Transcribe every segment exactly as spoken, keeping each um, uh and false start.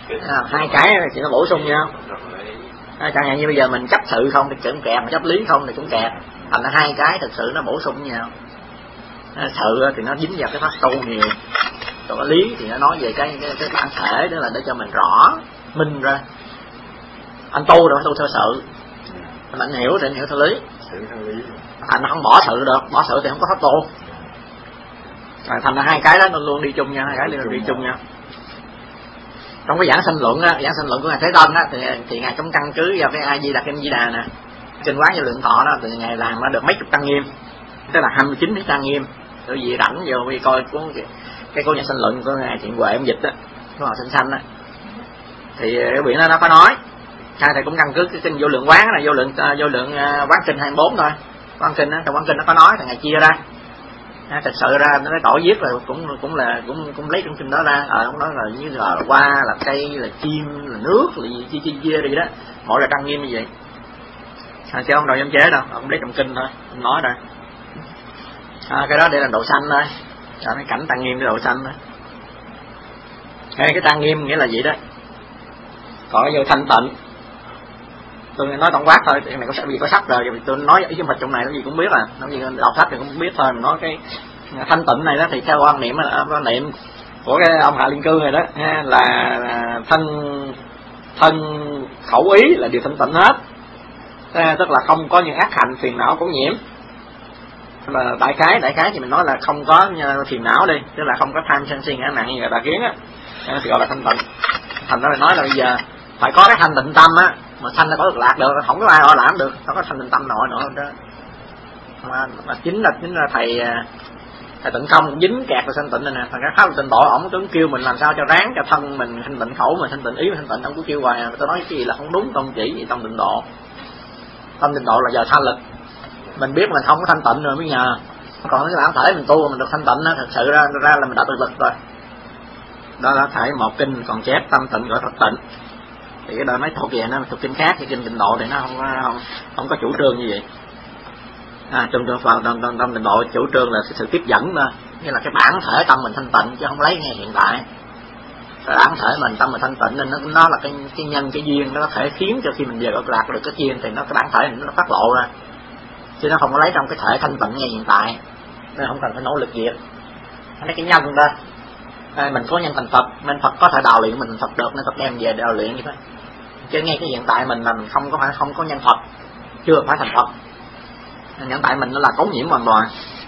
À, hai cái thì nó bổ sung nhau. À, chẳng hạn như bây giờ mình chấp sự không thì cũng kẹt, chấp lý không thì cũng kẹt, thành ra hai cái thực sự nó bổ sung với nhau. À, sự thì nó dính vào cái pháp tu nhiều, còn cái lý thì nó nói về cái cái, cái bản thể, đó là để cho mình rõ minh ra. Anh tu rồi phải tu theo sự, anh hiểu thì anh hiểu theo lý, thành nó không bỏ sự được, bỏ sự thì không có pháp tu. À, thành ra hai cái đó nó luôn đi chung nhau, hai cái luôn đi chung nhau. Trong cái giảng sanh luận á, giảng sanh luận của ngài Thế Tôn á, thì thì ngài cũng căn cứ vào cái A Di Đà Kinh Di Đà nè, kinh Quán Vô Lượng Thọ đó, thì ngài làm nó được mấy chục trang nghiêm, tức là hai mươi chín cái trang nghiêm. Bởi vì rảnh vô vì coi cuốn cái, cái cuốn giảng sanh luận của ngài Thiện Huệ ông dịch á, của họ sinh sanh á, thì cái quyển đó nó có nói. Hai thầy cũng căn cứ cái kinh Vô Lượng Quán này, vô lượng vô lượng quán kinh hai mươi bốn thôi, quán kinh á, trong quán kinh nó có nói, thì ngài chia ra. À, thật sự ra nó cỏ viết rồi cũng cũng là cũng cũng lấy trong kinh đó ra, ờ ông nói là như là hoa, là cây, là chim, là nước, là gì chia chia chia đi đó, mỗi là trang nghiêm như vậy. À, chứ ông đâu dám chế đâu, ông lấy trong kinh thôi, ông nói ra. À, cái đó để là độ sanh thôi, à, cái cảnh trang nghiêm cái độ sanh thôi. Cái cái trang nghiêm nghĩa là gì đó, còn cái vô thanh tịnh. Tôi nói tổng quát thôi, cái này có gì có sách rồi, vì tôi nói ý Phật trong này cái gì cũng biết à, nói gì đọc sách thì cũng biết thôi. Mình nói cái thanh tịnh này đó thì theo quan niệm quan niệm của cái ông Hạ Liên Cương này đó ha, là thân thân khẩu ý là điều thanh tịnh hết, à, tức là không có những ác hạnh phiền não của nhiễm. Là đại khái đại khái thì mình nói là không có phiền não đi, tức là không có tham sân si ngã mạn như là tà kiến á, thì gọi là thanh tịnh. Thành ra là nói là bây giờ phải có cái thanh tịnh tâm á, mà sanh nó có được lạc được, không có ai họ làm được, không có thanh tịnh tâm nổi nữa đó. Mà, mà chính là chính là thầy thầy Tịnh Không cũng dính kẹt vào thanh tịnh này nè. Thằng cái pháp tịnh độ ổng cứ kêu mình làm sao cho ráng cho thân mình thanh tịnh khẩu mình thanh tịnh ý mình thanh tịnh, ông cứ kêu hoài. Tôi nói cái gì là không đúng, tông chỉ gì tông tịnh độ. Tông tịnh độ là giờ thanh lực, mình biết mình không có thanh tịnh rồi mới nhờ. Còn cái bản thể mình tu mình được thanh tịnh á, thật sự ra ra là mình đã tự lực rồi. Đó là thầy một kinh còn chép tâm tịnh gọi Phật tịnh. Thì cái đời mấy thuộc về nó thuộc kinh khác, cái kinh tịnh độ thì nó không không không có chủ trương như vậy. À, trong trong phần trong trong trong tịnh độ chủ trương là sự tiếp dẫn thôi, nghĩa là cái bản thể tâm mình thanh tịnh chứ không lấy ngay hiện tại. Cái bản thể mình tâm mình thanh tịnh nên nó nó là cái cái nhân cái duyên, nó có thể khiến cho khi mình về cực lạc được cái duyên thì nó cái bản thể nó phát lộ ra, chứ nó không có lấy trong cái thể thanh tịnh ngay hiện tại, nên không cần phải nỗ lực việc. Nó cái nhân đó. À, mình có nhân thành Phật, nên Phật có thể đào luyện mình Phật được, nên Phật đem về đào luyện như thế. Chứ ngay cái hiện tại mình là mình không có phải không có nhân Phật, chưa phải thành Phật. Hiện tại mình nó là cấu nhiễm hoàn toàn.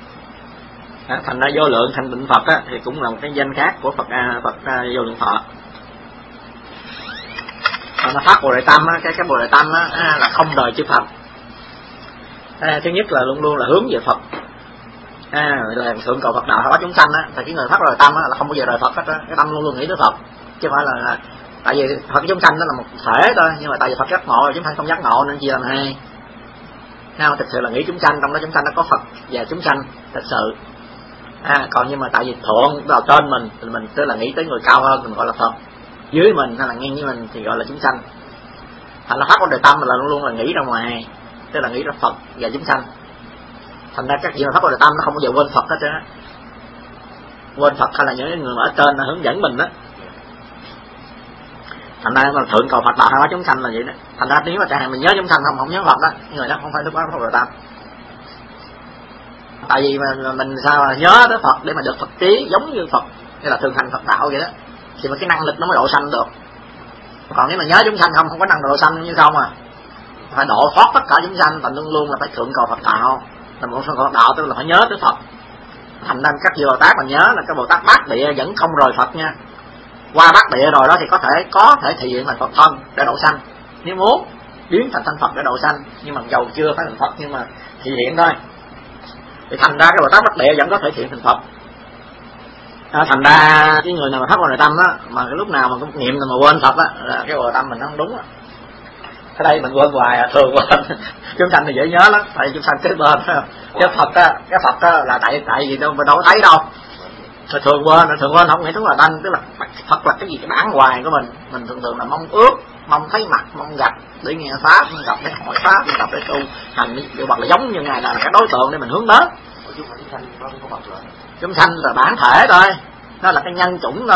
À, thành ra vô lượng thành tịnh Phật á, thì cũng là một cái danh khác của Phật à, Phật à, vô lượng Phật. À, nó phát Bồ Đề Tâm á, cái cái Bồ Đề Tâm á à, là không đời chư Phật. À, thứ nhất là luôn luôn là hướng về Phật. À, là thượng cầu Phật đạo hóa chúng sanh á, thì cái người phát Bồ Đề Tâm á là không bao giờ rời Phật hết á, cái tâm luôn luôn nghĩ tới Phật, chứ không phải là, là tại vì Phật chúng sanh đó là một thể thôi, nhưng mà tại vì Phật giác ngộ rồi chúng sanh không giác ngộ nên chia làm hai. Nào, thực sự là nghĩ chúng sanh, trong đó chúng sanh nó có Phật và chúng sanh thật sự. À, còn nhưng mà tại vì thượng vào trên mình thì mình tức là nghĩ tới người cao hơn mình gọi là Phật, dưới mình hay là ngang với mình thì gọi là chúng sanh. Thành ra phát Bồ Đề Tâm là luôn luôn là nghĩ ra ngoài, tức là nghĩ ra Phật và chúng sanh. Thành ra các vị mà phát Bồ Đề Tâm nó không bao giờ quên Phật hết trơn á, quên Phật hay là những người mà ở trên nó hướng dẫn mình đó. Thành ra mà thượng cầu Phật đạo hóa chúng sanh là vậy đó. Thành ra nếu mà chẳng hạn mình nhớ chúng sanh không không nhớ Phật đó, người đó không phải lúc đó phát Bồ Đề Tâm. Tại vì mà mình sao mà nhớ tới Phật để mà được Phật trí giống như Phật, như là thường hành Phật đạo vậy đó, thì mà cái năng lực nó mới độ sanh được. Còn nếu mà nhớ chúng sanh không không có năng độ sanh như sao mà phải độ thoát tất cả chúng sanh, thành luôn luôn là phải thượng cầu Phật đạo. Là một thượng cầu Phật đạo tức là phải nhớ tới Phật. Thành ra các vị Bồ Tát mà nhớ là cái Bồ Tát bát địa vẫn không rời Phật nha. Qua bát địa rồi đó thì có thể có thể thị hiện thành Phật thân để độ sanh, nếu muốn biến thành thân Phật để độ sanh, nhưng mà dầu chưa phải thành Phật nhưng mà thị hiện thôi. Thì thành ra cái Bồ Tát bát địa vẫn có thể thị hiện thành Phật. À, thành ra cái người nào mà phát Bồ Đề Tâm đó mà cái lúc nào mà cũng niệm mà quên Phật đó là cái Bồ Đề Tâm mình nó không đúng đó. Cái đây mình quên hoài à, thường quên. Chúng sanh thì dễ nhớ lắm, tại vì chúng sanh kế bên cái Phật á, cái Phật á là tại tại vì đâu mình đâu có thấy đâu. Rồi thường quên, thường quên không nghĩ đúng là đanh, tức là Phật là cái gì cái bản hoài của mình, mình thường thường là mong ước, mong thấy mặt, mong gặp để nghe pháp, gặp để hỏi pháp, gặp để tu hành, điều bậc là giống như ngài là cái đối tượng để mình hướng đến. Chúng sanh là bản thể thôi, nó là cái nhân chủng thôi,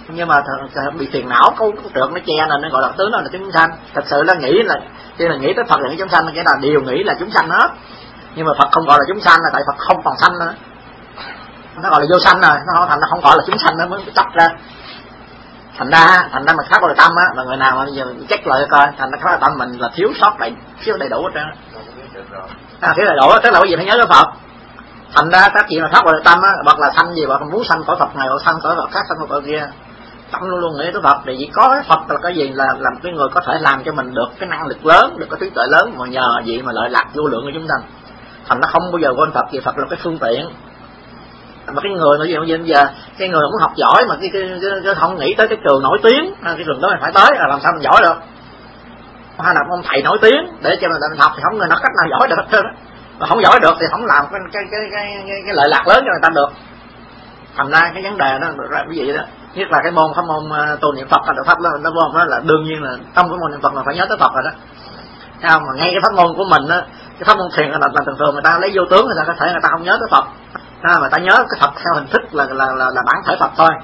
nhưng mà bị phiền não có trượt nó che nên nó gọi là tướng nó là chúng sanh. Thật sự là nghĩ là khi là nghĩ tới Phật là những chúng sanh, cái là đều nghĩ là chúng sanh hết, nhưng mà Phật không gọi là chúng sanh là tại Phật không còn sanh nữa, nó gọi là vô sanh rồi, nó thành nó không gọi là chúng sanh nữa mới tách ra. Thành ra thành ra mình khác là tâm á, là người nào mà bây giờ check lại coi, thành ra khác là tâm mình là thiếu sót đầy thiếu đầy đủ hết trơn. À, thiếu đầy đủ tức là cái gì phải nhớ tới Phật. Thành ra các chuyện là khác là tâm á, hoặc là sanh gì, hoặc là muốn sanh cõi Phật này, hoặc sanh cõi Phật khác, sanh cõi kia, tâm luôn luôn nghĩ tới Phật. Để chỉ có cái Phật là cái gì là làm cái người có thể làm cho mình được cái năng lực lớn, được cái trí tuệ lớn, mà nhờ vậy mà lợi lạc vô lượng của chúng sanh. Thành nó không bao giờ quên Phật, vì Phật là cái phương tiện. Mà cái người nói gì bây giờ cái người muốn học giỏi mà cái, cái, cái, cái không nghĩ tới cái trường nổi tiếng, cái trường đó mình phải tới là làm sao mình giỏi được. Hay là ông thầy nổi tiếng để cho mình học thì không người nào cách nào giỏi được hết trơn, mà không giỏi được thì không làm cái cái cái cái, cái, cái lợi lạc lớn cho người ta được. Thành ra cái vấn đề đó là cái gì đó, nhất là cái môn pháp môn tu niệm Phật là pháp đó, nó môn đó là đương nhiên là trong cái môn niệm Phật là phải nhớ tới Phật rồi đó. Thấy không? Mà ngay cái pháp môn của mình á, cái pháp môn thiền là, là thường thường người ta lấy vô tướng, người ta có thể người ta không nhớ tới Phật. À, mà ta nhớ cái Phật theo hình thức là là là, là bản thể Phật thôi.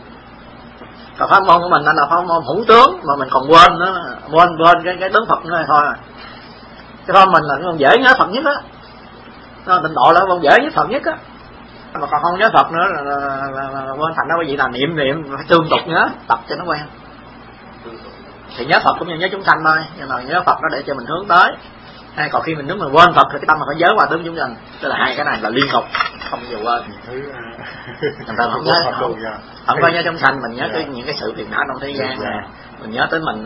Còn pháp môn của mình là pháp môn hữu tướng mà mình còn quên nữa, quên quên cái cái tướng Phật nữa thôi. Cái pháp mình là cái môn dễ nhớ Phật nhất á, nó tịnh độ là cái môn dễ nhớ Phật nhất á. Mà còn không nhớ Phật nữa là, là, là, là, là quên. Thành ra cái gì là niệm niệm phải tương tục nhớ, tập cho nó quen. Thì nhớ Phật cũng như nhớ chúng sanh thôi, nhưng mà nhớ Phật nó để cho mình hướng tới. Hay còn khi mình nếu mà quên Phật thì cái tâm mình phải nhớ qua tướng chúng sanh. Tức là hai cái này là liên tục, không bao giờ quên. Người ta không nhớ, không, không có nhớ chúng sanh, mình nhớ tới những cái sự phiền não trong thế gian nè, mình nhớ tới mình,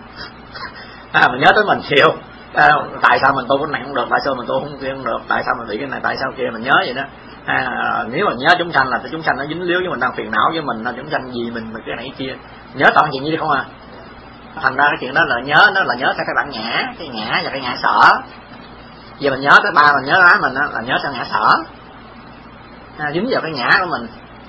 à, mình nhớ tới mình nhiều. À, tại sao mình tu cái này không được, tại sao mình tu không kia không được, tại sao mình bị cái này, tại sao kia, mình nhớ vậy đó. À, nếu mà nhớ chúng sanh là chúng sanh nó dính líu với mình, đang phiền não với mình, là chúng sanh gì mình mình cái này cái kia, nhớ toàn chuyện gì không à. Thành ra cái chuyện đó là nhớ, nó là nhớ theo cái bản ngã, cái ngã và cái ngã sở. Giờ mình nhớ tới ba mình nhớ ái mình đó, là nhớ theo ngã sở, à, dính vào cái ngã của mình,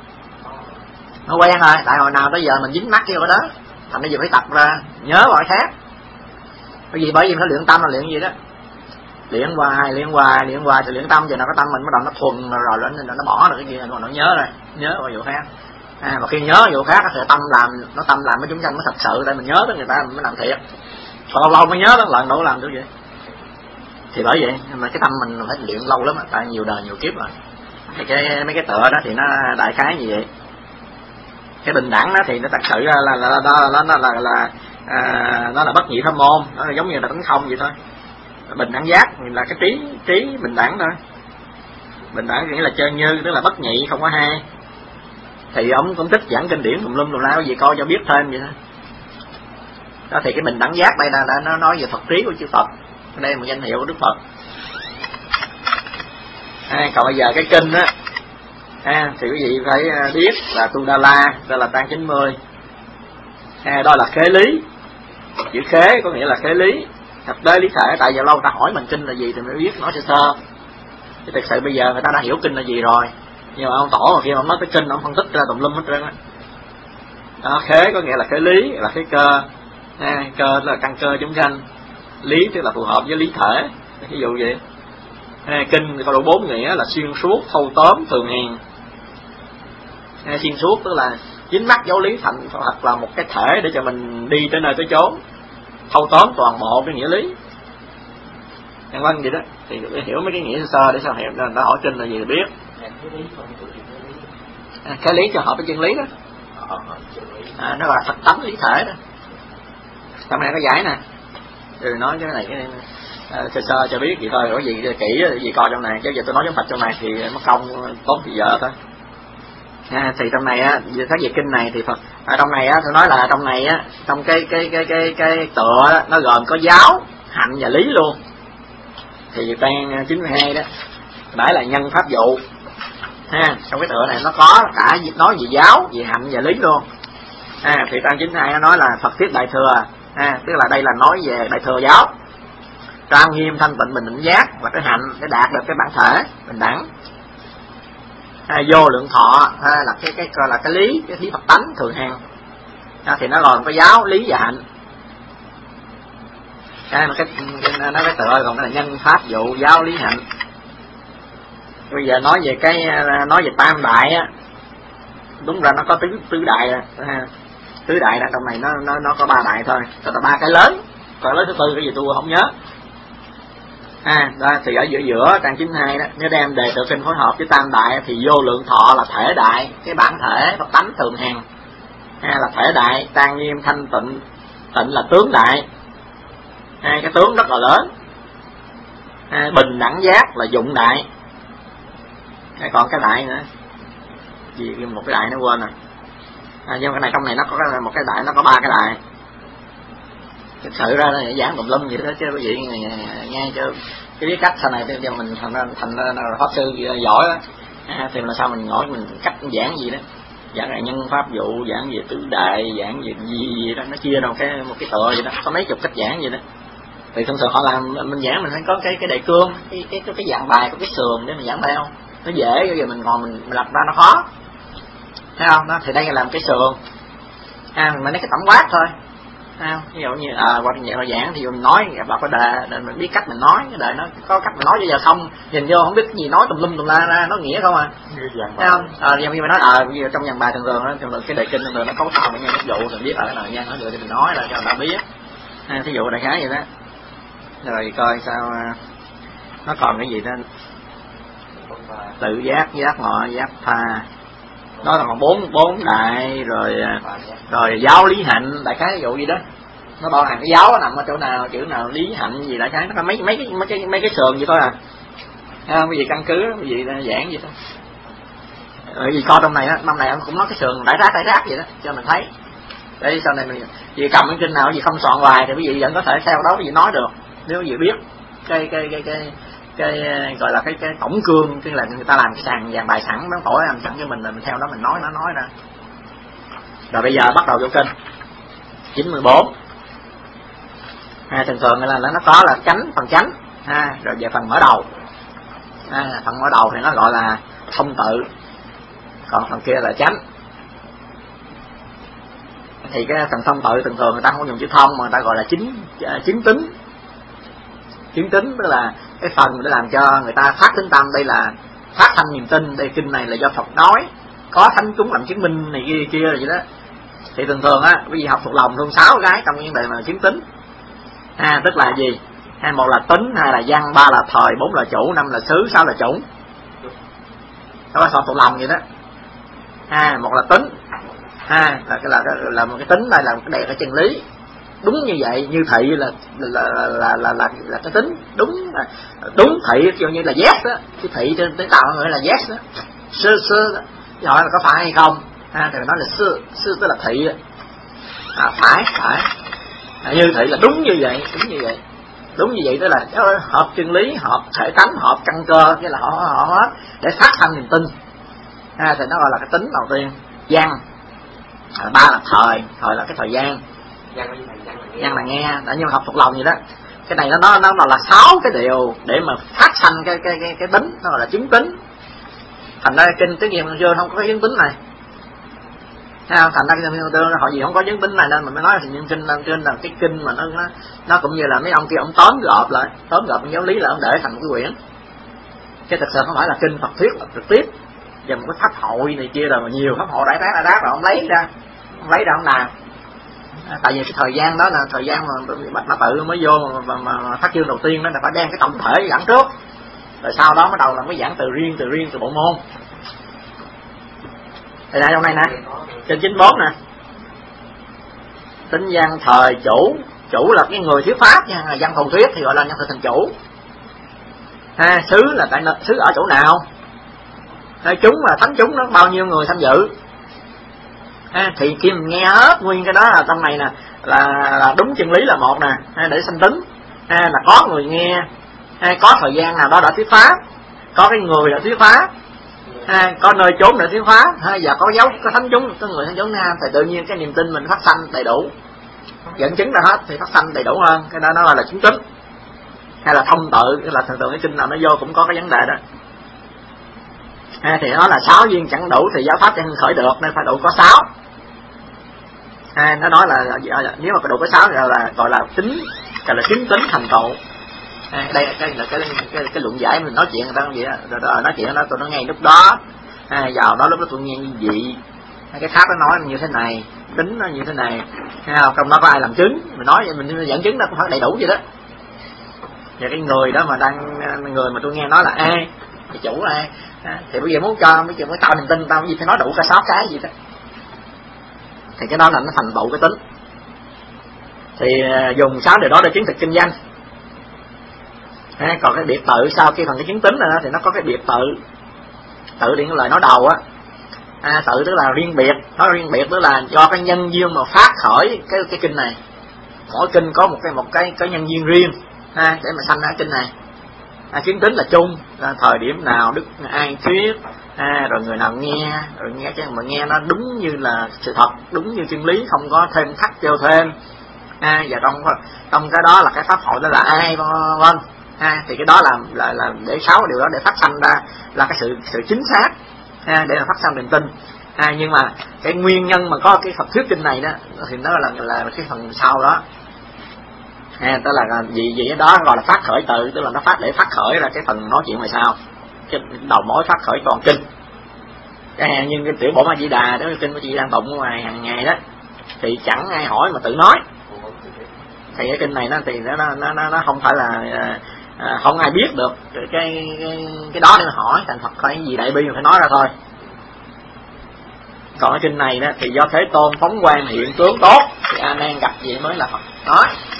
nó quen rồi. Tại hồi nào tới giờ mình dính mắc vô cái đó, thành bây giờ phải tập ra nhớ vào cái khác. Bởi vì bởi vì nó luyện tâm là luyện gì đó, luyện hoài luyện hoài luyện hoài thì luyện tâm, giờ nào cái tâm mình bắt đầu nó thuần rồi, rồi nó, nó bỏ được cái gì rồi nó nhớ rồi, nhớ vào vụ khác. À, mà khi nhớ vụ khác thì tâm làm, nó tâm làm với chúng sanh nó thật sự, để mình nhớ tới người ta mình mới làm thiệt. Còn lâu lâu mới nhớ tới lần đâu làm được vậy. Thì bởi vậy mà cái tâm mình phải luyện lâu lắm, tại nhiều đời nhiều kiếp rồi. Thì cái mấy cái tựa đó thì nó đại khái như vậy. Cái bình đẳng đó thì nó thật sự là là là là là, là, là, là à, nó là bất nhị pháp môn, nó là giống như là tánh không vậy thôi. Bình đẳng giác là cái trí trí bình đẳng thôi. Bình đẳng nghĩa là chân như, tức là bất nhị, không có hai. Thì ông cũng thích giảng kinh điển tùm lum tùm la gì coi cho biết thêm vậy thôi. Đó thì cái bình đẳng giác đây là, là nó nói về Phật trí của chư Phật. Đây là một danh hiệu của Đức Phật. À, còn bây giờ cái kinh á, à, thì quý vị phải biết là Tu Đa La, đó là trang chín mươi. À, đó là khế lý. Chữ khế có nghĩa là khế lý, thực tế lý thể. Tại giờ lâu ta hỏi mình kinh là gì thì mới biết, nói sơ sơ. Thì thực sự bây giờ người ta đã hiểu kinh là gì rồi. Nhưng mà ông tổ mà khi mà ông nói tới kinh, ông phân tích ra tùm lum hết trơn á. Đó, khế có nghĩa là khế lý, là khế cơ. À, cơ là căn cơ chúng sanh, lý tức là phù hợp với lý thể, ví dụ vậy. À, kinh có đủ bốn nghĩa là xuyên suốt, thâu tóm, thường hèn. À, xuyên suốt tức là dính mắc dấu lý thành hoặc là một cái thể để cho mình đi tới nơi tới chốn. Thâu tóm toàn bộ cái nghĩa lý. Nhân văn vậy đó, thì hiểu mấy cái nghĩa sơ sơ để sao hiểu, nó hỏi kinh là gì thì biết. À, cái lý cho hợp với chân lý đó. À, nó là thật tánh lý thể đó. Trong này có giải nè, rồi nói cái này cái này à, sơ sơ cho biết vậy thôi, có gì kỹ gì coi trong này, chứ giờ tôi nói giống Phật trong này thì mất công tốn thì giờ thôi. À, thì trong này á, các về kinh này thì Phật ở trong này á, tôi nói là trong này á, trong cái cái cái cái cái tựa đó, nó gồm có giáo, hạnh và lý luôn. Thì trang chín mươi hai đó đấy là nhân pháp vụ ha. Trong cái tựa này nó có cả nói về giáo, về hạnh và lý luôn. À, thì trang chín mươi hai nó nói là Phật thuyết đại thừa, à, tức là đây là nói về đại thừa giáo, trang nghiêm thanh tịnh bình đẳng giác và cái hạnh để đạt được cái bản thể bình đẳng. À, vô lượng thọ à, là cái cái gọi là cái lý, cái lý Phật tánh thường hàng. À, thì nó gồm có giáo, lý và hạnh. À, mà cái, cái nó cái tựa còn cái là nhân pháp vụ, giáo, lý, hạnh. Bây giờ nói về cái nói về tam đại á, đúng ra nó có tứ tứ đại ha. Tứ đại là trong này nó nó nó có ba đại thôi, tức là ba cái lớn, còn lớn thứ tư cái gì tôi không nhớ. À, đó, thì ở giữa giữa trang chín mươi hai đó, nếu đem đề tự kinh phối hợp với tam đại thì vô lượng thọ là thể đại, cái bản thể pháp tánh thường hằng, ha, là thể đại, trang nghiêm thanh tịnh, tịnh là tướng đại, hai cái tướng rất là lớn, ha, bình đẳng giác là dụng đại, hay còn cái đại nữa, gì một cái đại nó quên rồi. À, nhưng cái này trong này nó có một cái đại, nó có ba cái đại. Thực sự ra là giảng tùm lum vậy đó chứ quý vị nghe, nghe cho cái biết cách sau này cho mình thành ra thành ra pháp sư giỏi đó. À, thì là sao mình ngồi mình cách giảng gì đó, giảng là nhân pháp vụ, giảng về tứ đại, giảng về gì gì đó, nó chia đâu cái một cái tựa vậy đó, có mấy chục cách giảng vậy đó. Thì thông thường họ làm mình giảng mình phải có cái cái đề cương, cái cái cái, cái dạng bài có cái sườn để mình giảng theo, nó dễ, bây giờ mình ngồi mình, mình lập ra nó khó, thấy không? Đó, thì đây là làm cái sườn, à, mình nói cái tổng quát thôi. À, ví dụ như à, qua nhẹ hòa giảng thì mình nói gặp đọc cái đề, để mình biết cách mình nói, cái đề nó có cách mình nói cho giờ không nhìn vô không biết cái gì nói tùm lum tùm la ra, nó nghĩa không à, thấy không? À, như mình nói à, ví dụ trong dàn bài thường thường đó, thường thường cái đề kinh thường thường nó cấu tạo với nhau ví dụ mình biết ở cái nào nha, nói được thì mình nói là cho người ta biết, à, thí dụ đại khái vậy đó. Rồi coi sao nó còn cái gì đó, tự giác, giác ngọ, giác tha, nó là còn bốn bốn đại, rồi rồi giáo lý hạnh, đại khái ví dụ gì đó, nó bao hàm cái giáo nó nằm ở chỗ nào, chữ nào lý hạnh gì đại khái, nó có mấy mấy cái mấy cái mấy cái sườn vậy thôi à, thấy không? Cái gì căn cứ, cái gì giảng vậy thôi. Bởi vì coi trong này á, năm này ông cũng nói cái sườn đại rác đại rác vậy đó cho mình thấy. Để sau này mình vì cầm cái kinh nào gì không soạn hoài thì quý vị vẫn có thể theo đó quý vị nói được, nếu quý vị biết cái cái cái cái cái gọi là cái cái tổng cương, tức là người ta làm cái sàn dàn bài sẵn nó phổi làm sẵn cho mình, mình theo đó mình nói nó nói ra. Rồi bây giờ bắt đầu vô kinh chín mươi bốn. À, thường thường là nó có là chánh, phần chánh, à, rồi về phần mở đầu, à, phần mở đầu thì nó gọi là thông tự, còn phần kia là chánh. Thì cái phần thông tự thường thường người ta không dùng chữ thông mà người ta gọi là chính chính tính. Chính tính tức là cái phần để làm cho người ta phát tính tâm, đây là phát thanh niềm tin, đây kinh này là do Phật nói, có thánh chúng làm chứng minh này kia kia rồi vậy đó. Thì thường thường á, quý vị học thuộc lòng luôn sáu cái trong vấn đề mà chứng tính. À, tức là gì? À, một là tính, hai là văn, ba là thời, bốn là chủ, năm là xứ, sáu là chủng. Đó là học thuộc lòng vậy đó. À, một là tính, à, là cái là, là, là một cái tính, đây là một cái đề cái chân lý. Đúng như vậy, như thị là là là là là, là, là cái tính đúng, đúng thị kiểu như là yes đó, cái thị trên tiếng Tàu gọi là yes đó, sơ sơ đó, hỏi là có phải hay không, à, thì nói là sơ sơ tức là thị, à, phải phải, à, như thị là đúng như vậy, đúng như vậy, đúng như vậy tức là hợp chân lý, hợp thể tánh, hợp căn cơ, cái là họ họ hết để phát thanh niềm tin, à, thì nó gọi là cái tính đầu tiên. Văn, à, ba là thời, thời là cái thời gian. Văn là nghe, đã nhưng mà học thuộc lòng gì đó. Cái này nó nó nó là sáu cái điều để mà phát sanh cái cái cái cái tính, nó gọi là chứng tính. Thành ra kinh tiếng Việt chưa không có cái chứng tính này. Thấy không? Thành ra cái kinh tương họ gì không có chứng tính này nên mình mới nói thì những kinh trên là cái kinh mà nó nó nó cũng như là mấy ông kia ông tóm gộp lại, tóm gộp giáo lý là ông để thành một cái quyển. Chứ thực sự không phải là kinh Phật thuyết là trực tiếp. Giờ một cái pháp hội này kia rồi mà nhiều pháp hội đại tác đại tác rồi ông lấy ra, ông lấy ra ông làm. Tại vì cái thời gian đó là thời gian mà Bạch Mã Tự mới vô mà, mà, mà phát chương đầu tiên đó là phải đem cái tổng thể giảng trước, rồi sau đó bắt đầu là mới giảng từ riêng từ riêng từ bộ môn. Thì đây trong này nè, trên chín mươi bốn nè, tính văn thời chủ, chủ là cái người thuyết pháp nha, là văn thù thuyết thì gọi là nhân thực thành chủ. Ha, xứ là tại xứ ở chỗ nào, ha, chúng là thánh chúng, nó bao nhiêu người tham dự. À, thì khi mình nghe hết nguyên cái đó là trong này nè là, là đúng chân lý là một nè, à, để sanh tính, à, là có người nghe, à, có thời gian nào đó đã thuyết pháp, có cái người đã thuyết pháp, à, có nơi chốn để thuyết pháp, ha, và có dấu có thánh chúng, có người thánh chúng ha, thì tự nhiên cái niềm tin mình phát sanh đầy đủ, dẫn chứng ra hết thì phát sanh đầy đủ hơn, cái đó nó gọi là chứng tính. Hay là thông tự, cái là thường thường cái kinh nào nó vô cũng có cái vấn đề đó. À, thì nó là sáu duyên chẳng đủ thì giáo pháp chẳng khởi được nên phải đủ có sáu. À, nó nói là, là, là nếu mà đủ có sáu là, là gọi là tính, gọi là chứng tính thành tựu. À, đây là cái, là cái, cái, cái, cái luận giải mình nói chuyện người ta vậy đó, rồi, rồi nói chuyện đó tôi nó ngay lúc đó, à, vào đó lúc đó tôi nghe như vậy, cái pháp nó nói như thế này, tính nó như thế này, thấy không? Trong đó có ai làm chứng, mình nói vậy mình dẫn chứng nó cũng phải đầy đủ vậy đó. Và cái người đó mà đang người mà tôi nghe nói là ai cái chủ là ai à, thì bây giờ muốn cho bây giờ mới tao niềm tin tao cái gì phải nói đủ cả sáu cái gì đó, thì cái đó là nó thành tựu cái tính. Thì dùng sáu điều đó để chứng thực kinh doanh. À, còn cái biệt tự sau khi phần cái chứng tính này đó, thì nó có cái biệt tự. Tự điện lời nói đầu á, à, tự tức là riêng biệt, nó riêng biệt tức là do cái nhân duyên mà phát khởi cái cái kinh này. Mỗi kinh có một cái một cái cái nhân duyên riêng à, để mà sanh ra kinh này. À, chứng tính là chung, là thời điểm nào đức ai thuyết, à, rồi người nào nghe, rồi nghe cái mà nghe nó đúng như là sự thật, đúng như chân lý, không có thêm thắt trêu thêm. À, và trong trong cái đó là cái pháp hội đó là ai vân vân. À, thì cái đó là là là để sáu điều đó để phát sanh ra là cái sự sự chính xác à, để mà phát sanh niềm tin. À, nhưng mà cái nguyên nhân mà có cái Phật thuyết kinh này đó thì nó là là cái phần sau đó. À, tức là gì gì đó gọi là phát khởi tự, tức là nó phát để phát khởi ra cái phần nói chuyện ngoài sau, cái đầu mối phát khởi toàn kinh. À, nhưng cái tiểu bộ Ma Di Đà đó, kinh của chị đang tụng ngoài hàng ngày đó thì chẳng ai hỏi mà tự nói. Thì cái kinh này nó thì nó nó nó, nó không phải là à, không ai biết được cái cái cái, cái đó để mà hỏi, thành Phật phải gì đại bi mà phải nói ra thôi. Còn cái kinh này đó thì do Thế Tôn phóng quang hiện tướng tốt thì A Nan gặp gì mới là Phật nói.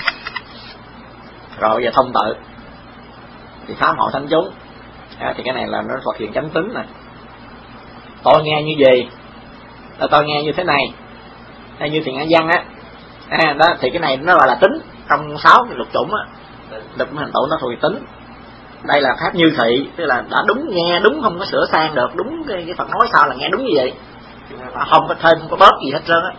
Rồi giờ thông tự thì pháp hội thánh chúng à, thì cái này là nó Phật hiện chánh tính này. Tôi nghe như gì, tôi nghe như thế này, hay như thiền An Văn á, à, đó thì cái này nó gọi là tính trong sáu cái lục chủng á, lục hành tụ nó thuộc tính. Đây là pháp như thị, tức là đã đúng, nghe đúng, không có sửa sang được, đúng cái, cái Phật nói sao là nghe đúng như vậy, không có thêm không có bớt gì hết trơn á.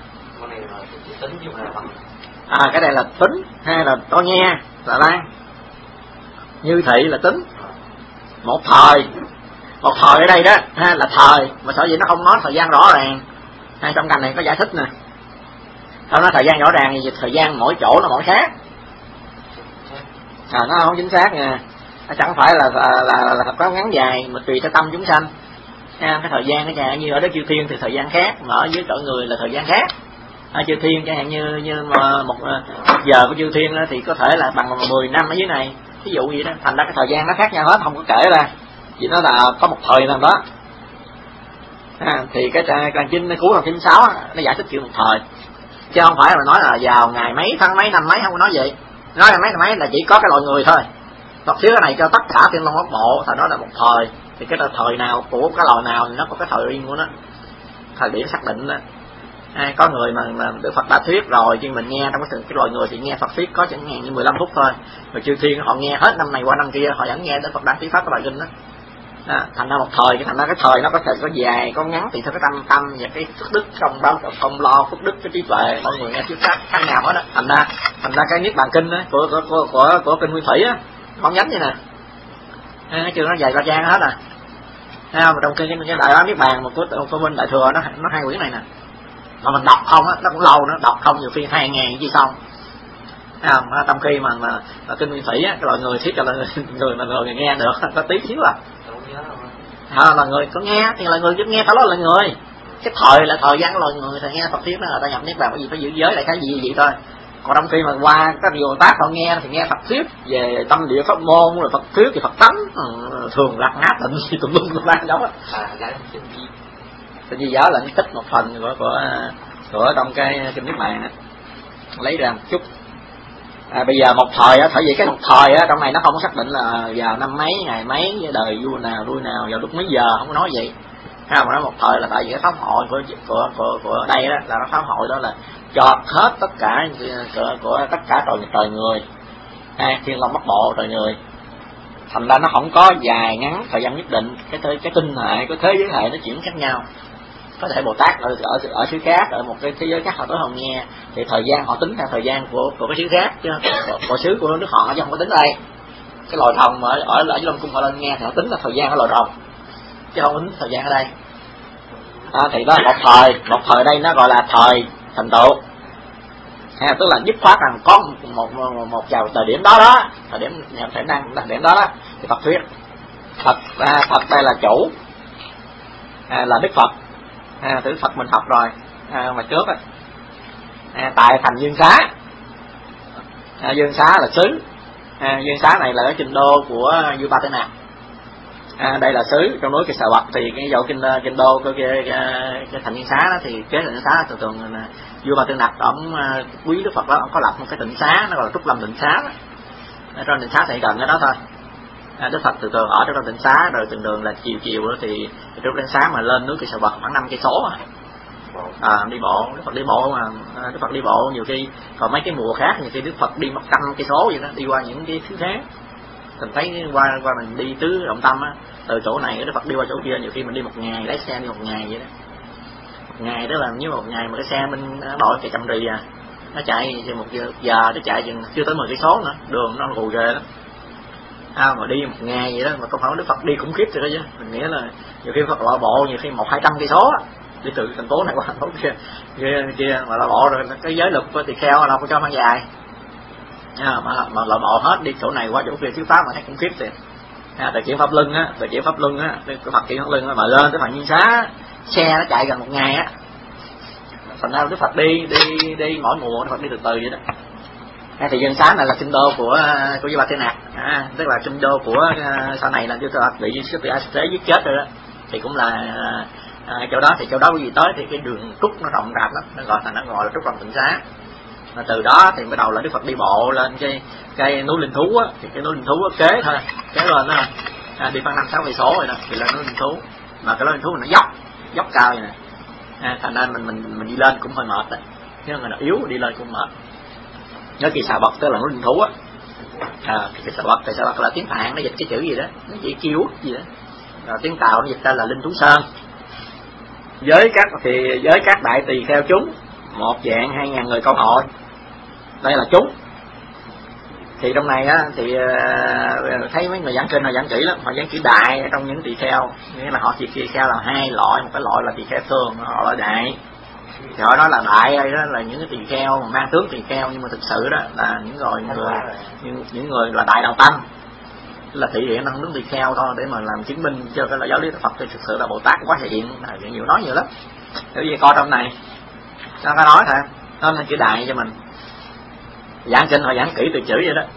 À, cái này là tính, hay là tôi nghe là lan. Như thị là tính. Một thời, một thời ở đây đó ha, là thời mà sở dĩ nó không nói thời gian rõ ràng. Hay trong cành này có giải thích nè, không nói thời gian rõ ràng thì thời gian mỗi chỗ nó mỗi khác. À, nó không chính xác nha, nó chẳng phải là là là, là có ngắn dài mà tùy theo tâm chúng sanh. À, cái thời gian cái nhà như ở đất chư thiên thì thời gian khác, mà ở dưới cõi người là thời gian khác. Ở chư thiên chẳng hạn như như mà một, một giờ của chư thiên đó, thì có thể là bằng mười năm ở dưới này, ví dụ vậy đó. Thành ra cái thời gian nó khác nhau hết, không có kể ra, vì nó là có một thời nào đó. À, thì cái trang kinh cuối phần chín sáu nó giải thích kiểu một thời, chứ không phải là nói là vào ngày mấy tháng mấy năm mấy, không có nói vậy. Nói là mấy năm mấy là chỉ có cái loài người thôi. Phật thuyết cái này cho tất cả thiên long bát bộ, thì đó là một thời. Thì cái thời nào của cái loài nào thì nó có cái thời riêng của nó, thời điểm xác định đó. À, có người mà, mà Đức Phật đã thuyết rồi, nhưng mình nghe trong cái, cái loài người thì nghe Phật thuyết có chẳng hạn như mười lăm phút thôi, rồi chư thiên họ nghe hết năm này qua năm kia, họ vẫn nghe Đức Phật đang thuyết pháp cái bài kinh đó. À, thành ra một thời, cái thành ra cái thời nó có thể có dài có ngắn tùy theo cái tâm tâm và cái phước đức công báo công lo phước đức cái trí tuệ mọi người nghe thuyết pháp khác nhau hết đó. Thành ra thành ra cái niết bàn kinh đó, của của của của, của kinh Nguyên Thủy á, không nhánh như nè, à, chưa nó dài ba trang hết à. Thấy không? Trong kinh cái đại niết bàn một của của Minh Đại Thừa nó nó hai quyển này nè, mà mình đọc không á, nó cũng lâu, nó đọc không nhiều khi hai ngàn chứ xong. Thấy không? Trong khi mà mà, mà kinh Nguyên Thủy á, cái loại người thuyết cho là người, người mà người, người nghe được có tí xíu à. À, là người có nghe thì là người chứ nghe phải nói là người. Cái thời là thời gian loài người, thì nghe Phật thuyết đó là ta nhập niết bàn, có gì phải giữ giới lại cái gì vậy thôi. Còn trong khi mà qua các vị Bồ Tát họ nghe thì nghe Phật thuyết về tâm địa pháp môn, rồi Phật thuyết thì Phật tánh, ừ, thường lạc ngát tịnh gì tùm lum tùm la đó. Thì vì giáo là nó tích một phần của của của trong cái kinh niết bàn á, lấy ra một chút. À, bây giờ một thời á, tại vì cái một thời á trong này nó không có xác định là vào năm mấy ngày mấy, đời vua nào đuôi nào vào lúc mấy giờ, không có nói vậy. Ha, mà nói một thời là tại vì cái pháp hội của của của của đây đó là nó pháp hội đó là chọt hết tất cả của, của tất cả trời trời người, ha, thiên long bát bộ trời người. Thành ra nó không có dài ngắn thời gian nhất định, cái cái, cái tinh hệ, cái thế giới hệ nó chuyển khác nhau. Có thể Bồ Tát ở ở, ở xứ khác, ở một cái thế giới khác họ tới họ nghe thì thời gian họ tính theo thời gian của của cái xứ khác, chứ của, của xứ của nước họ chứ không có tính đây. Cái loài rồng ở ở ở dưới Long Cung họ lên nghe thì họ tính là thời gian của loài rồng, chứ không có tính thời gian ở đây. À, thì đó là một thời, một thời đây nó gọi là thời thành tựu. À, tức là dứt khoát rằng có một một, một, một vào thời điểm đó đó, thời điểm thời năng thời điểm đó đó thì Phật thuyết. Phật à, Phật đây là chủ, à, là Đức Phật. à, từ Phật mình học rồi à, mà trước á à, tại thành Dương Xá. à, Dương Xá là xứ, à, Dương Xá này là ở kinh đô của vua Ba Tư Nặc. À, đây là xứ trong núi Cây Xà Bật, thì cái dầu kinh kinh đô của cái, cái, cái thành Dương Xá đó, thì cái thành Dương Xá thường thường là vua Ba Tư Nặc ông quý Đức Phật đó, ông có lập một cái tịnh xá, nó gọi là Trúc Lâm tịnh xá đó. Ở trong tịnh xá thì gần cái đó thôi. À, Đức Phật thường thường ở trong tịnh xá, rồi thường thường là chiều chiều đó thì trong tịnh xá mà lên núi Cây Xà Bật khoảng năm cây số à, đi bộ. Đức Phật đi bộ mà Đức Phật đi bộ nhiều khi, còn mấy cái mùa khác nhiều khi Đức Phật đi một trăm cây số vậy đó, đi qua những cái thứ khác. Mình thấy qua qua mình đi tứ Động Tâm á, từ chỗ này Đức Phật đi qua chỗ kia, nhiều khi mình đi một ngày, lái xe đi một ngày vậy đó. Một ngày đó là như một ngày mà cái xe mình đội chạy chậm rì à, nó chạy một giờ, giờ nó chạy chừng chưa tới mười cây số nữa, đường nó gù ghê lắm. À, mà đi một ngày vậy đó, mà không phải Đức Phật đi khủng khiếp rồi đó chứ. Mình nghĩ là nhiều khi Phật loại bộ nhiều khi một hai trăm cây số á, đi từ thành phố này qua thành phố kia kia, kia mà loại bộ rồi cái giới lực của tỳ kheo đâu có cho mang dài. À, mà mà loại bộ hết đi chỗ này qua chỗ kia thiếu pháp mà thấy khủng khiếp thì à, từ chuyển pháp luân á, từ chuyển pháp luân á, cái Phật chuyển pháp luân á, mà lên tới Phật Nhiên Xá xe nó chạy gần một ngày á. Phần nào Đức Phật đi đi đi mỗi mùa Đức Phật đi từ từ vậy đó. À, thì Dương Xá này là kinh đô của của vua Ba Tư Nặc, à, tức là kinh đô của uh, sau này là vua Phật bị sư tử A Xích Tế giết chết rồi đó, thì cũng là uh, chỗ đó. Thì chỗ đó quý vị tới thì cái đường trúc nó rộng rạp lắm, nó gọi là nó gọi là Trúc Lâm Tịnh Xá. Và từ đó thì bắt đầu là Đức Phật đi bộ lên cái cái núi Linh Thú á, thì cái núi Linh Thú á, kế thôi, kế lên đó à, đi khoảng năm sáu cây số rồi đó, thì lên núi Linh Thú. Mà cái núi Linh Thú nó dốc dốc cao vậy nè, à, thành ra mình mình mình đi lên cũng hơi mệt đấy, chứ người nào yếu đi lên cũng mệt. Nhớ Cây Xà Bật tức là núi Linh Thú á, à, Cây Xà Bật, Cây Xà Bật là tiếng Phạn nó dịch cái chữ gì đó, nó chỉ kêu gì đó, rồi tiếng Tàu nó dịch ra là Linh Thú Sơn. Với các thì với các đại tỳ kheo chúng một dạng hai ngàn người câu hội, đây là chúng. Thì trong này á thì uh, thấy mấy người giảng kinh họ giảng kỹ lắm, họ giảng kỹ đại trong những tỳ kheo, nghĩa là họ chỉ tỳ kheo là hai loại, một cái loại là tỳ kheo thường, họ loại đại. Thì họ nói là đại đây đó là những cái tỳ kheo mà mang tướng tỳ kheo, nhưng mà thực sự đó là những người người những, những người là đại đạo tâm, là thể hiện năng tướng tỳ kheo thôi để mà làm chứng minh cho cái là giáo lý Phật thì thực sự là Bồ Tát quá hiện, là nhiều nói nhiều lắm. Bởi vì coi trong này sao có nói thôi, nó là chữ đại cho mình. Giảng kinh họ giảng kỹ từ chữ vậy đó.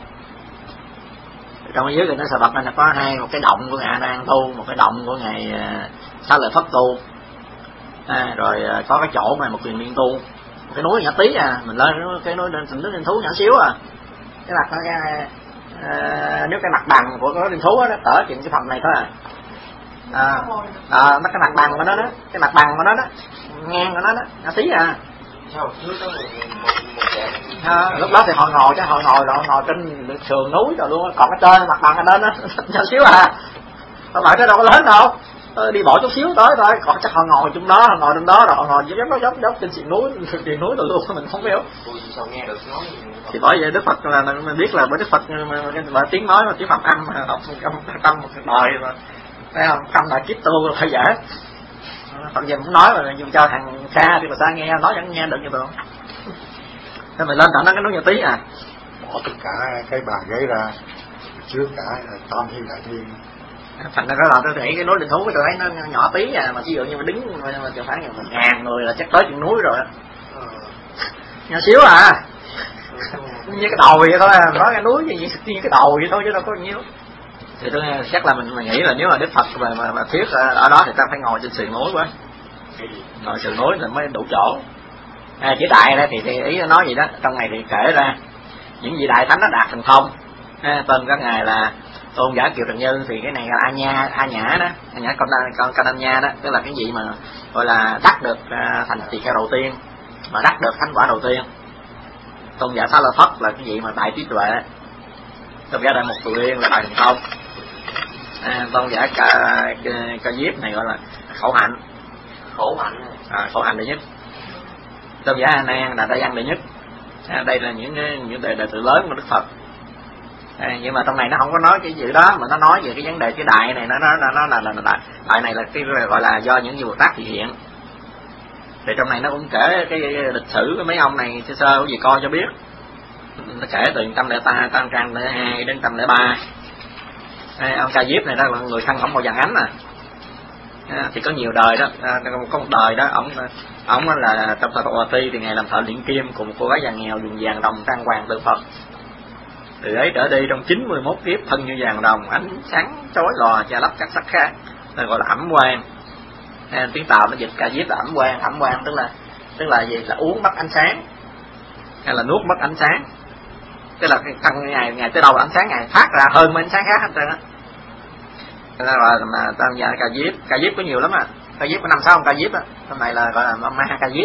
Trong cái dưới cái nó Xà Bật này là có hai, một cái động của ngài A Nan tu, một cái động của ngài Xá Lợi Phất tu, à, rồi có cái chỗ mà một Quyền Miên tu. Một cái núi nhỏ tí à, mình lên cái núi lên thành núi Linh Thú nhỏ xíu à, cái mặt cái à, nếu cái mặt bằng của cái Linh Thú đó, nó cỡ chừng cái phần này thôi à. À, à, nó cái mặt bằng của nó đó, cái mặt bằng của nó đó, ngang của nó đó, nhỏ tí à. À, lúc đó thì họ ngồi chứ họ ngồi rồi họ ngồi trên sườn núi rồi luôn, còn cái trên mặt bằng ở trên đó nhỏ xíu à, các bạn thấy đâu có lớn đâu, đi bộ chút xíu tới thôi, còn chắc họ ngồi trong đó, họ ngồi trong đó rồi họ ngồi dốc dốc dốc trên sườn núi, sườn núi rồi luôn, mình không biết. Thì bởi vậy Đức Phật là mình biết là bởi Đức Phật mà tiếng nói mà tiếng Phật âm học tâm một đời mà, thấy không, tâm là kiếp tu là phải dễ. Phật giờ cũng nói mà dùng cho thằng Kha thì mà sao nghe nói vẫn nghe được như vậy. Thế mình lên tận đó cái núi nhỏ tí à, bỏ tất cả cái bàn ghế ra trước cả Tam Thiên Đại Thiên. Thành ra đó là tôi nghĩ cái núi Linh Thú tôi thấy nó nhỏ tí à, mà ví dụ như mà đứng mà chẳng phải một ngàn người là chắc tới trên núi rồi. Ừ. Nhỏ xíu à, như cái đầu vậy thôi à, nói cái núi như, như cái đầu vậy thôi chứ đâu có nhiêu. Thì tôi chắc là mình, mình nghĩ là nếu mà Đức Phật mà, mà, mà thuyết ở đó thì ta phải ngồi trên sườn núi quá, ngồi sườn núi là mới đủ chỗ. À, chữ đại đó thì, thì ý nói gì đó, trong này thì kể ra những vị đại thánh nó đạt thành không. À, tên các ngài là Tôn Giả Kiều Trần Như, thì cái này là A Nha, A Nhã đó, A Nhã con con con Nha đó, tức là cái gì mà gọi là đắc được uh, thành tỳ kheo đầu tiên, mà đắc được thánh quả đầu tiên. Tôn Giả Xá Lợi Phất là cái gì mà đại trí tuệ. Tôn Giả Đại Mục Tù Liên là đại thành công. À, Tôn Giả Ca, ca, ca Diếp này gọi là khẩu hạnh, khẩu hạnh, à, khẩu hạnh đệ nhất. Tôn Giả A Nan là đại văn đệ nhất. À, đây là những những đệ đệ tử lớn của Đức Phật. À, nhưng mà trong này nó không có nói cái chữ đó, mà nó nói về cái vấn đề cái đại này, nó nó nó là là đại, đại này là cái gọi là do những vị Bồ Tát thực hiện. Thì trong này nó cũng kể cái lịch sử của mấy ông này sơ sơ gì coi cho biết. Nó kể từ trăm lẻ ba, tam trang lẻ hai đến trăm lẻ ba. Ông Ca Diếp này đó là người thân ổng màu vàng ánh à. À, thì có nhiều đời đó, à, có một đời đó ổng ổng là trong thời Bồ Ti thì ngài làm thợ luyện kim cùng một cô gái già nghèo dùng vàng đồng trang hoàng tượng Phật. Từ ấy trở đi trong chín mươi mốt kiếp thân như vàng đồng, ánh sáng chói lòa che lấp các sắc khác, nên gọi là ẩm quang. À, tiếng Tàu nó dịch ca diếp là ẩm quang. Ẩm quang tức là tức là gì? Là uống mất ánh sáng hay là nuốt mất ánh sáng, tức là thân ngày ngày tới đâu ánh sáng ngày phát ra hơn mấy ánh sáng khác hết trơn á. Là mà tao nhà ca diếp, ca diếp có nhiều lắm à, ca diếp có năm sáu ông ca diếp á, hôm nay là gọi là ma ca diếp.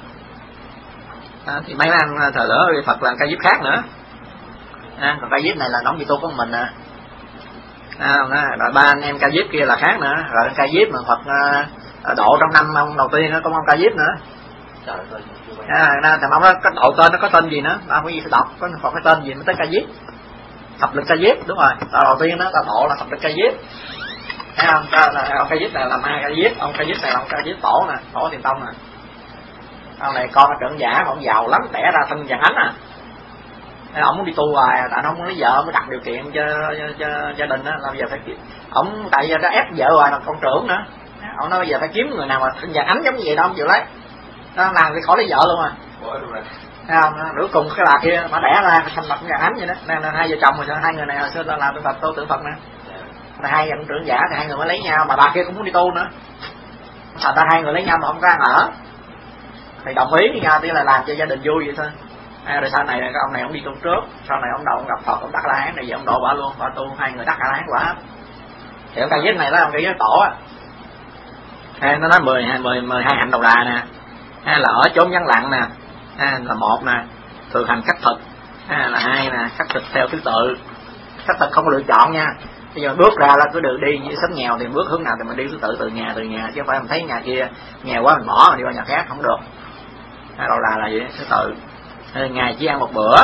À, thì mấy anh thờ lỡ Phật là ca diếp khác nữa. À, còn ca diếp này là đóng gì tu của mình à. À, rồi ba anh em ca diếp kia là khác nữa, rồi ca diếp mà Phật à, độ trong năm ông đầu tiên nó có ông ca diếp nữa. À, thì ông đó có độ tên nó có tên gì nữa, ông có gì phải đọc, có Phật cái tên gì mới tới ca diếp. Thập lực ca diếp, đúng rồi, tao đầu tiên đó tao độ là thập lực ca diếp. Thấy không? Ta, là, ông ca diếp này là ma ca diếp, ông ca diếp này là ông ca diếp tổ nè, tổ Thiền Tông nè. Ông này con là trưởng giả, ông giàu lắm, đẻ ra thân vàng ánh à. Nên ông muốn đi tu hoài, tại ông muốn lấy vợ mới đặt điều kiện cho, cho, cho gia đình đó, là bây giờ phải kiếm. Ông tại giờ đã ép vợ hoài là con trưởng nữa. Ông nói bây giờ phải kiếm người nào mà thân vàng ánh giống như vậy đâu, ông chịu lấy. Nó làm thì khỏi lấy vợ luôn à. Thấy không? Cuối cùng cái bà kia bà đẻ ra thành mặt vàng ánh vậy đó. Nên là hai vợ chồng rồi, hai người này hồi xưa ta làm tu Phật, tu tưởng Phật nè. Là hai ông trưởng giả thì hai người mới lấy nhau, mà bà kia cũng muốn đi tu nữa. Sao ta hai người lấy nhau mà không có ăn ở, thì đồng ý với nhau, tí là làm cho gia đình vui vậy thôi. À, rồi sau này cái ông này ông đi tu trước, sau này ông đầu ông gặp Phật, ông đắc La Hán, này giờ ông độ bà luôn, bà tu hai người đắc La Hán quả. Thì ông ca diếp này đó, ông ca diếp tổ á. À, nó nói mười hai mười mười hai hạnh đầu đà nè, à, là ở chốn vắng lặng nè, à, là một nè, thường hành khắc thực, à, là hai nè, khắc thực theo thứ tự, khắc thực không có lựa chọn nha. Bây giờ bước ra là cứ được đi như sống nghèo thì bước hướng nào thì mình đi thứ tự từ nhà từ nhà, chứ không phải mình thấy nhà kia nghèo quá mình bỏ mình đi qua nhà khác không được. À, đâu là là gì thứ tự. Ngày chỉ ăn một bữa,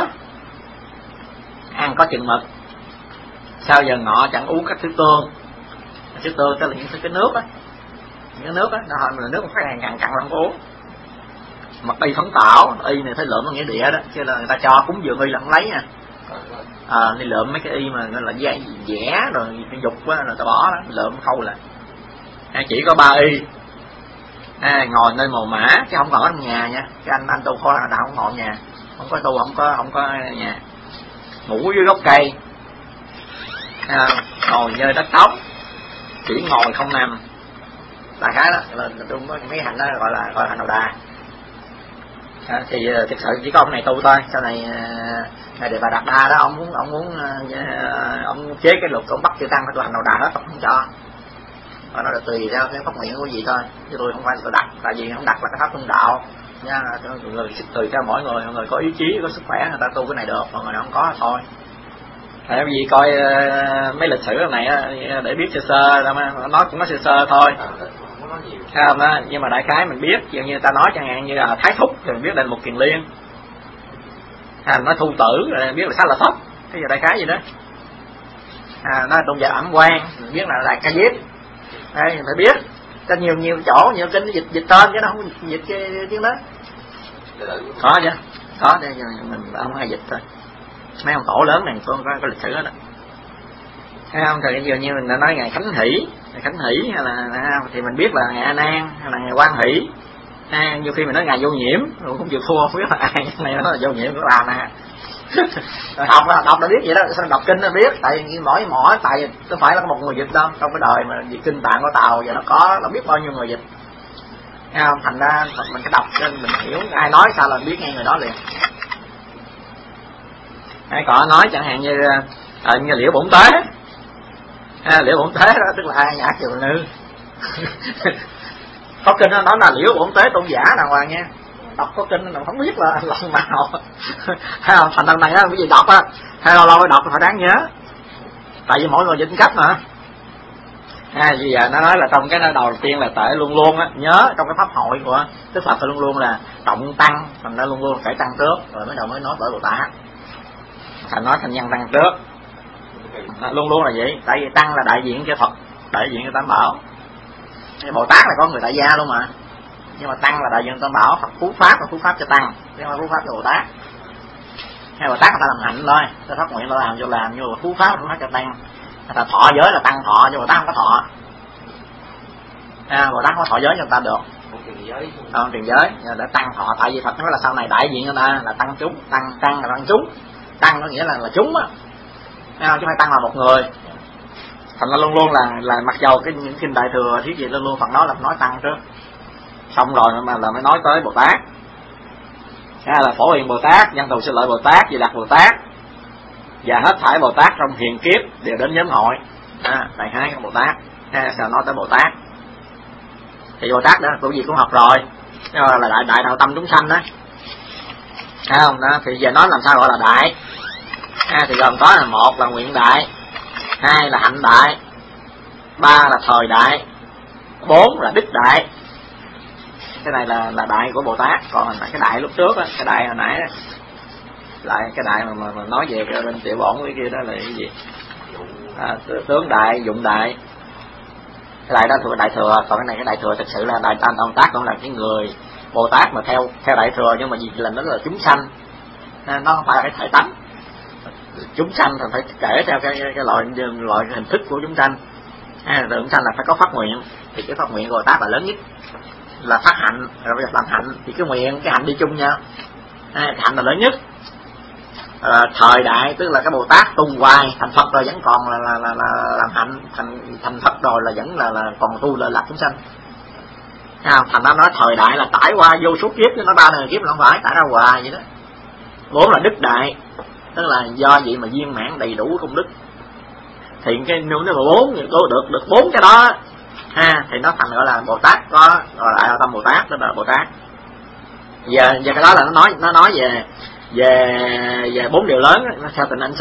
ăn có chừng mực, sau giờ ngọ chẳng uống các thứ tương. Thứ tương tức là những thứ cái nước á, những cái nước á, nó hồi mình là nước phải hàng ngàn cặn không uống. Mặt y phấn tảo, y này thấy lượm ở nghĩa địa đó, chứ là người ta cho cúng dường y là không lấy nha. À, đi lượm mấy cái y mà là dây vẽ rồi cái dục á là ta bỏ đó, lượm khâu lại. À, chỉ có ba y. À, ngồi nơi mồ mã chứ không còn ở nhà nha. Cái anh anh tu khó là nào không ngồi nhà, không có tu, không có không có nhà, ngủ dưới gốc cây, à, ngồi nơi đất trống, chỉ ngồi không nằm. Đại khái đó là đúng có mấy hành đó gọi là gọi là hành đầu đà. À, thì thực sự chỉ có ông này tu thôi. Sau này này để bà Đạt Đa đó, ông muốn ông muốn uh, ông chế cái luật ông bắt chư tăng phải tu hành đầu đà hết, không cho. Và nó là tùy theo cái pháp nguyện của gì thôi, chứ tôi không phải tôi đặt, tại vì không đặt là cái pháp trung đạo nha. Người tùy theo mỗi người, mọi người có ý chí, có sức khỏe người ta tu cái này được, mọi người không có thôi. Tại vì coi uh, mấy lịch sử này uh, để biết sơ sơ, nói cũng nói sơ sơ thôi. Không đó, nhưng mà đại khái mình biết, dường như ta nói chẳng hạn như là Thái Thúc thì mình biết là một Kiền Liên, à, nói Thu Tử rồi biết là Xá Lợi Phất, cái gì đại khái gì đó. À, nói tôn giả Ẩm Quang mình biết là Đại Ca Diếp. Đây mình phải biết, cho nhiều nhiều chỗ nhiều kinh dịch dịch tên chứ nó không dịch cái tiếng đó. Có chứ, có đây mình không hay dịch thôi. Mấy ông tổ lớn này có có, có lịch sử đó. Thấy không? Thì dường như mình đã nói ngày Khánh Hỷ, ngày Khánh Hỷ hay là thì mình biết là ngày A Nan hay là ngày Quan Hỷ. À, nhiều khi mình nói ngày Vô Nhiễm rồi cũng chịu thua, không biết là ai này nó là Vô Nhiễm của làm nè. Đọc là đọc đã biết vậy đó, sao đọc kinh nó biết, tại vì mỗi mỏ tại vì không phải là có một người dịch đâu, trong cái đời mà dịch kinh tạng của Tàu giờ nó có nó biết bao nhiêu người dịch. Thấy không? Thành ra mình phải đọc cho mình hiểu, ai nói sao là mình biết ngay người đó liền. Hay có nói chẳng hạn như à, như Liễu Bổn Tế. À, Liễu Bổn Tế đó tức là ai nhã kiều nữ. Có kinh nó nói là Liễu Bổn Tế tôn giả đàng hoàng nha. Đọc có kinh nó không biết là lần nào. Hay không? Thành lần này á cái gì đọc á, hay lâu lâu đọc phải đáng nhớ. Tại vì mỗi người dịch cách mà. À, bây giờ nó nói là trong cái đầu tiên là tệ luôn luôn á, nhớ trong cái pháp hội của Đức Phật luôn luôn là trọng tăng, thành ra luôn luôn phải tăng trước rồi mới đầu mới nói bởi Bồ Tát. Thành nói thành nhân tăng trước. À, luôn luôn là vậy, tại vì tăng là đại diện cho Phật, đại diện cho Tam Bảo. Cái Bồ Tát là có người tại gia luôn mà, nhưng mà tăng là đại diện Tam Bảo. Phật phú pháp là phú pháp cho tăng, chứ không phú pháp cho Bồ Tát. Hay Bồ Tát người ta làm hạnh thôi, ta phát nguyện ta làm cho làm, nhưng mà phú pháp phú pháp cho tăng. Người ta thọ giới là tăng thọ, nhưng Bồ Tát không có thọ. à, Bồ Tát có thọ giới cho người ta được, không truyền giới để tăng thọ. Tại vì Phật nói là sau này đại diện người ta là tăng chúng, tăng tăng là tăng chúng, tăng có nghĩa là là chúng á, chứ không phải tăng là một người. Thành ra luôn luôn là là mặc dầu cái những kinh Đại Thừa thiết gì luôn luôn Phật nói là nói tăng trước, xong rồi mà là mới nói tới Bồ Tát. À, là Phổ Hiền Bồ Tát, Văn Thù Sư Lợi Bồ Tát, Di Lặc Bồ Tát và hết thảy Bồ Tát trong hiền kiếp đều đến nhóm hội. À, đại hai các Bồ Tát. À, sao nói tới Bồ Tát thì Bồ Tát đó cũng gì cũng học rồi, là đại đại đạo tâm chúng sanh đó, thấy không? Đó thì giờ nói làm sao gọi là đại. À, thì gồm có là một là nguyện đại, hai là hạnh đại, ba là thời đại, bốn là đức đại. Cái này là là đại của Bồ Tát. Còn là cái đại lúc trước á, cái đại hồi nãy đó, lại cái đại mà, mà, mà nói về cái bên tiểu bổn cái kia đó là cái gì? À, tướng đại, dụng đại. Cái đại đó thuộc Đại Thừa, còn cái này cái Đại Thừa thực sự là Đại Tam Bồ Tát cũng là cái người Bồ Tát mà theo theo Đại Thừa, nhưng mà vì là nó là chúng sanh, nó không phải là cái thể tánh. Chúng sanh thì phải kể theo cái cái, cái loại loại hình thức của chúng sanh. À, chúng sanh là phải có phát nguyện, thì cái phát nguyện của Bồ Tát là lớn nhất, là phát hạnh, rồi làm hạnh thì cái nguyện cái hạnh đi chung nhau. À, cái hạnh là lớn nhất. À, thời đại tức là cái Bồ Tát tu hoài thành Phật rồi vẫn còn là là, là, là làm hạnh, thành thành Phật rồi là vẫn là là còn tu lợi lạc chúng sanh. À, thành ra nói thời đại là tải qua vô số kiếp, chứ nó ba đời kiếp là không phải tải ra hoài vậy đó. Bốn là đức đại, tức là do vậy mà viên mãn đầy đủ công đức. Thì cái nếu mà bốn được được được bốn cái đó ha, thì nó thành gọi là Bồ Tát, có gọi là Đại Tâm Bồ Tát, tức là Bồ Tát. Giờ giờ cái đó là nó nói nó nói về về về bốn điều lớn, nó theo tình ảnh